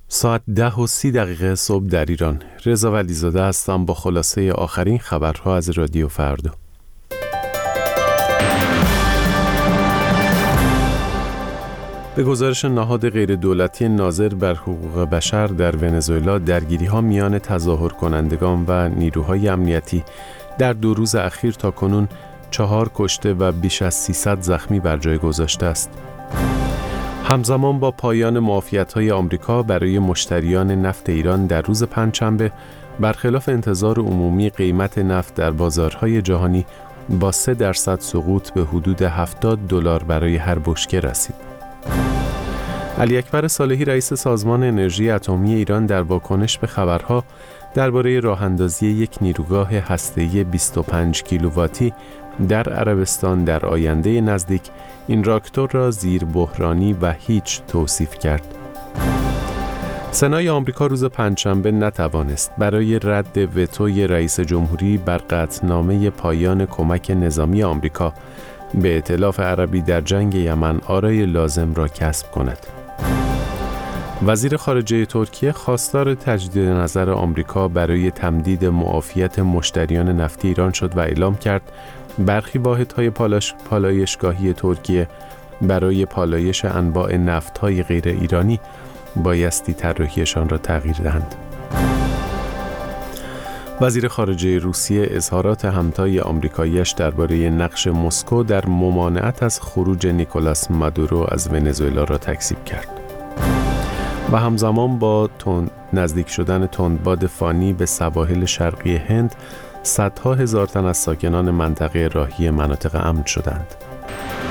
ساعت 10:30 صبح در ایران. رضا ولیزاده هستم با خلاصه آخرین خبرها از رادیو فردا. به گزارش نهاد غیردولتی ناظر بر حقوق بشر در ونزوئلا، درگیری‌ها میان تظاهر کنندگان و نیروهای امنیتی در 2 روز اخیر تا کنون 4 کشته و بیش از 300 زخمی بر جای گذاشته است. همزمان با پایان معافیت‌های آمریکا برای مشتریان نفت ایران در روز پنجشنبه، برخلاف انتظار عمومی قیمت نفت در بازارهای جهانی با 3% سقوط به حدود $70 برای هر بشکه رسید. علی اکبر صالحی رئیس سازمان انرژی اتمی ایران در واکنش به خبرها درباره راه‌اندازی یک نیروگاه هسته‌ای 25 کیلوواتی در عربستان در آینده نزدیک این راکتور را زیر بحرانی و هیچ توصیف کرد. سنای آمریکا روز پنجشنبه نتوانست برای رد وتوی رئیس جمهوری بر قطعنامه پایان کمک نظامی آمریکا به ائتلاف عربی در جنگ یمن آرای لازم را کسب کند. وزیر خارجه ترکیه خواستار تجدید نظر آمریکا برای تمدید معافیت مشتریان نفتی ایران شد و اعلام کرد برخی واحدهای پالایشگاهی ترکیه برای پالایش انواع نفت‌های غیر ایرانی بایستی طراحیشان را تغییر دهند. وزیر خارجه روسیه اظهارات همتای آمریکایی‌اش درباره نقش مسکو در ممانعت از خروج نیکولاس مادورو از ونزوئلا را تکذیب کرد. و همزمان با نزدیک شدن تندباد فانی به سواحل شرقی هند، صدها هزار تن از ساکنان منطقه راهی مناطق امن شدند.